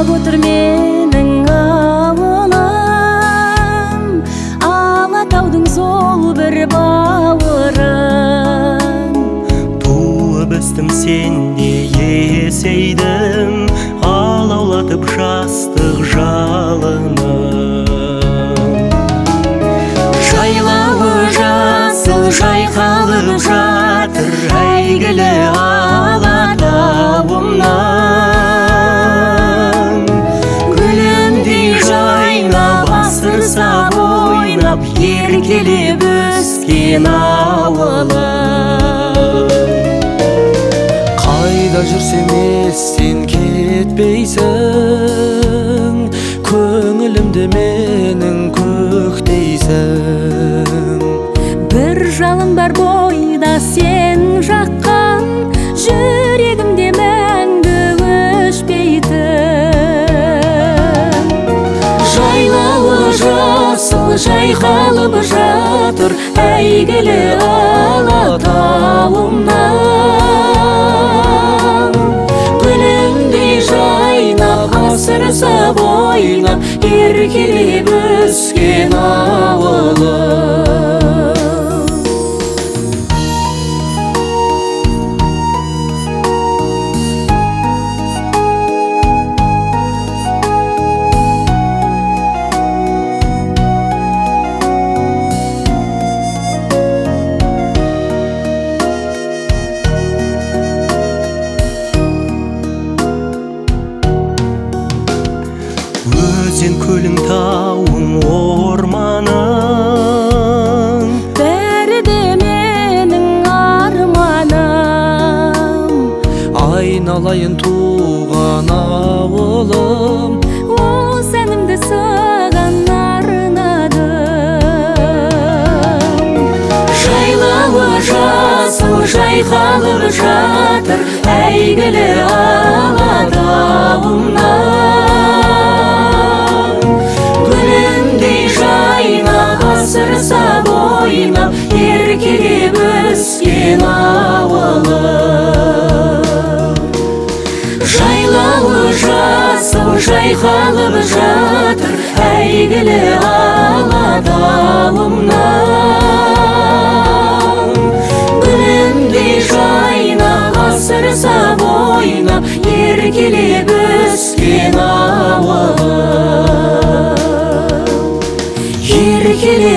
Жайнап отыр менің ауылым, Алатаудың сол бір бауырын. Туып өстім сенде есейдім, алаулатып жастық жалыным. Жайлауы жасыл жайқалып жатыр, әйгілі Алатауымнан. Гүліндей жайнап, асырсап ойнап, еркелеп өскен ауылым. Қайда жүрсем естен кетпейсің, көңілімде менің көктейсің. Бір жалын бар бойда сен жаққан, жүрегімде мәңгі өшпейтін. Жайлауы жасыл жайқалып жатыр, әйгілі Алатауымнан. Гүліндей жайнап, асырсап ойнап, еркелеп өскен ауылым. Өзен, көлің, тауың, орманың, бәрі де менің арманым. Айналайын туған ауылым, Осы әнімді саған арнадым. жайлауы жасыл жайқалып жатыр, әйгілі Алатауымнан. Гүліндей жайнап, асырсап ойнап, еркелеп өскен ауылым. Жайлауы жасыл жайқалып жатыр, әйгілі Алатауымнан. Гүліндей жайнап, асырсап ойнап, еркелеп өскен ауылым. Еркелеп